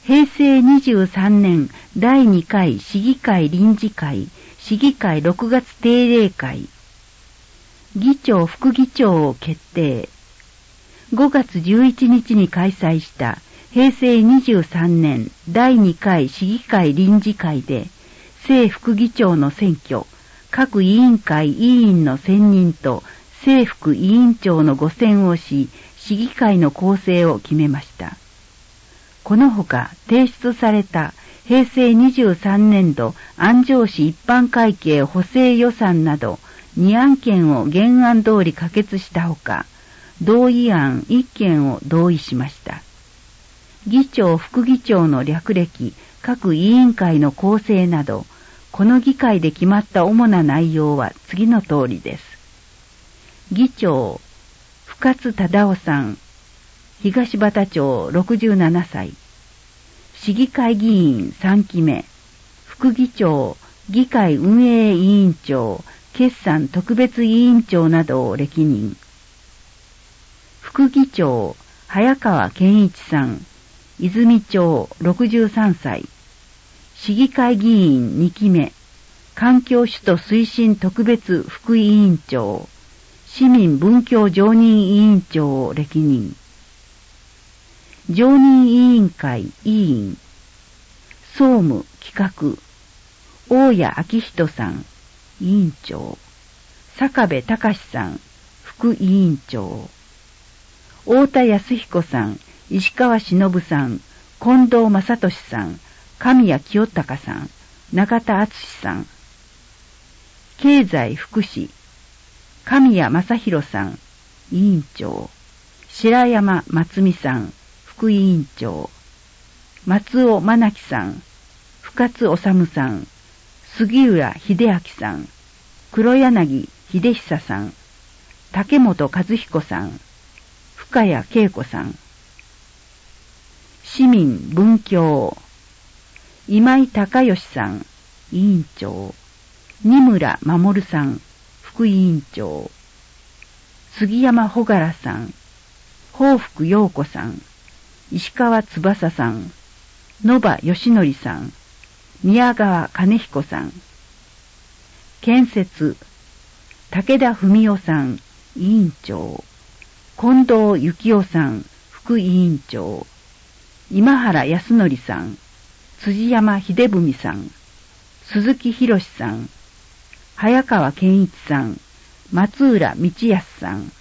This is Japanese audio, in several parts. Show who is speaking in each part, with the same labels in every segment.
Speaker 1: 平成23年第2回市議会臨時会、市議会6月定例会、議長副議長を決定。5月11日に開催した平成23年第2回市議会臨時会で、正副議長の選挙、各委員会委員の選任と正副委員長のご選をし、市議会の構成を決めました。このほか提出された平成23年度安城市一般会計補正予算など2案件を原案通り可決したほか、同意案1件を同意しました。議長副議長の略歴、各委員会の構成など、この議会で決まった主な内容は次の通りです。議長、深津忠夫さん、東畑町67歳。市議会議員3期目。副議長、議会運営委員長、決算特別委員長などを歴任。副議長、早川健一さん、泉町63歳。市議会議員2期目。環境首都推進特別副委員長、市民文教常任委員長を歴任。常任委員会委員、総務企画、大谷昭人さん、委員長、坂部隆さん、副委員長、太田康彦さん、石川忍さん、近藤正俊さん、神谷清隆さん、中田敦さん、経済福祉、神谷正弘さん、委員長、白山松美さん、副委員長、松尾真樹さん、深津治さん、杉浦秀明さん、黒柳秀久さん、竹本和彦さん、深谷恵子さん、市民文教、今井隆義さん、委員長、二村守さん、副委員長、杉山ほがらさん、報福陽子さん、石川翼さん、野場義則さん、宮川兼彦さん、建設、武田文夫さん、委員長、近藤幸雄さん、副委員長、今原康則さん、辻山秀文さん、鈴木博さん、早川健一さん、松浦道康さん、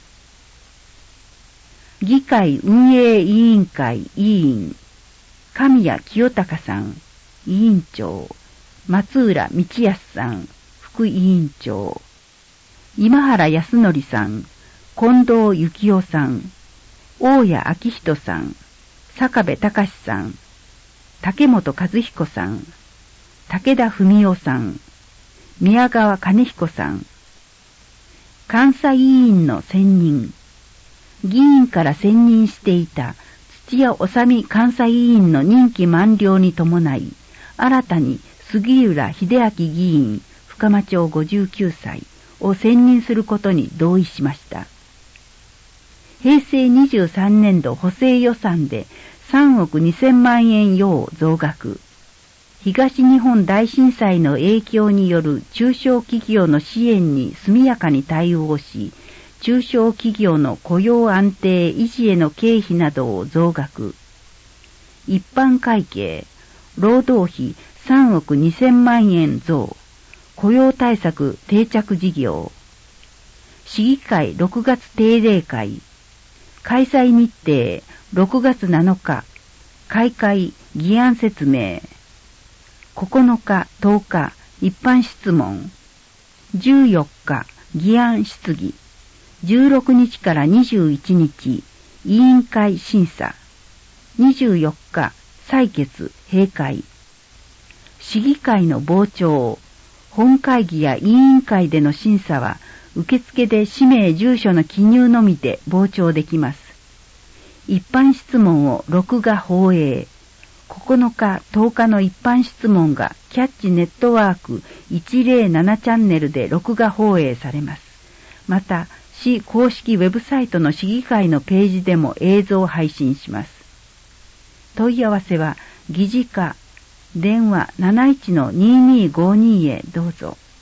Speaker 1: 議会運営委員会委員、神谷清隆さん、委員長、松浦道康さん、副委員長、今原康則さん、近藤幸雄さん、大谷昭人さん、坂部隆さん、竹本和彦さん、武田文夫さん、宮川兼彦さん、監査委員の選任、議員から選任していた土屋治美監査委員の任期満了に伴い、新たに杉浦秀明議員、深間町59歳を選任することに同意しました。平成23年度補正予算で3億2000万円要増額。東日本大震災の影響による中小企業の支援に速やかに対応し、中小企業の雇用安定維持への経費などを増額。一般会計、労働費3億2000万円増。雇用対策定着事業。市議会6月定例会。開催日程6月7日。開会議案説明。9日、10日、一般質問。14日、議案質疑。16日から21日、委員会審査。24日、採決、閉会。市議会の傍聴。本会議や委員会での審査は、受付で氏名住所の記入のみで傍聴できます。一般質問を録画放映。9日、10日の一般質問がキャッチネットワーク107チャンネルで録画放映されます。また、市公式ウェブサイトの市議会のページでも映像を配信します。 問い合わせは議事課電話 71-2252 へどうぞ。